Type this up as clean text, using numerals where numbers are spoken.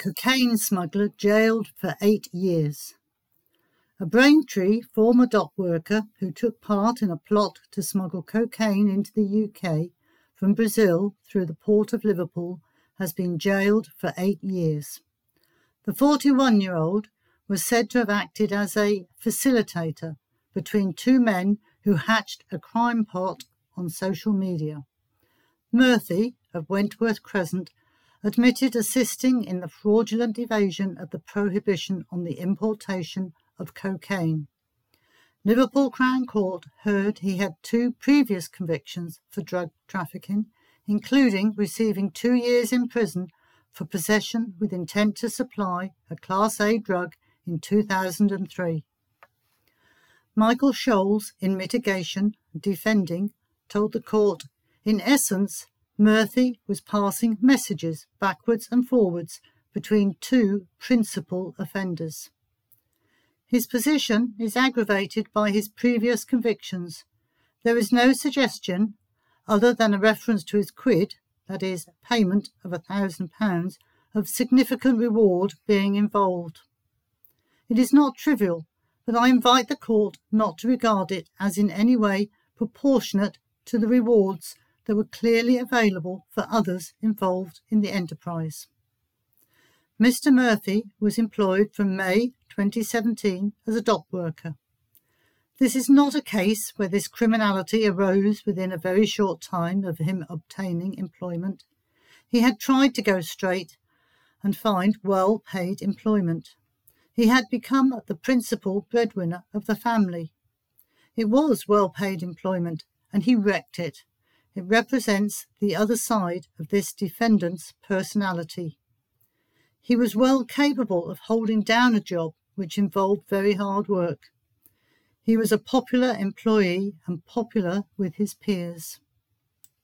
Cocaine smuggler jailed for 8 years. A Braintree former dock worker who took part in a plot to smuggle cocaine into the UK from Brazil through the port of Liverpool has been jailed for 8 years. The 41-year-old was said to have acted as a facilitator between two men who hatched a crime plot on social media. Murphy of Wentworth Crescent admitted assisting in the fraudulent evasion of the prohibition on the importation of cocaine. Liverpool Crown Court heard he had 2 previous convictions for drug trafficking, including receiving 2 years in prison for possession with intent to supply a Class A drug in 2003. Michael Scholes, in mitigation, defending, told the court, in essence, Murphy was passing messages backwards and forwards between 2 principal offenders. His position is aggravated by his previous convictions. There is no suggestion, other than a reference to his quid, that is, payment of £1,000, of significant reward being involved. It is not trivial, but I invite the court not to regard it as in any way proportionate to the rewards that were clearly available for others involved in the enterprise. Mr. Murphy was employed from May 2017 as a dock worker. This is not a case where this criminality arose within a very short time of him obtaining employment. He had tried to go straight and find well-paid employment. He had become the principal breadwinner of the family. It was well-paid employment, and he wrecked it. It represents the other side of this defendant's personality. He was well capable of holding down a job which involved very hard work. He was a popular employee and popular with his peers.